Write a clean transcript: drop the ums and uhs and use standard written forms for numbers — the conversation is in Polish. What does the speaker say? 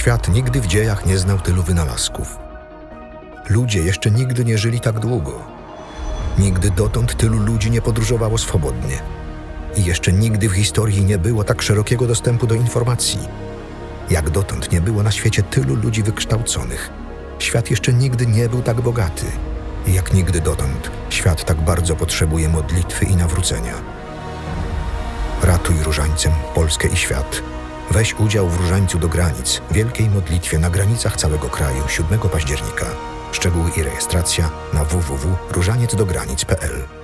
Świat nigdy w dziejach nie znał tylu wynalazków. Ludzie jeszcze nigdy nie żyli tak długo. Nigdy dotąd tylu ludzi nie podróżowało swobodnie. I jeszcze nigdy w historii nie było tak szerokiego dostępu do informacji. Jak dotąd nie było na świecie tylu ludzi wykształconych. Świat jeszcze nigdy nie był tak bogaty. I jak nigdy dotąd świat tak bardzo potrzebuje modlitwy i nawrócenia. Ratuj różańcem Polskę i świat. Weź udział w Różańcu do granic, wielkiej modlitwie na granicach całego kraju 7 października. Szczegóły i rejestracja na www.różaniecdogranic.pl.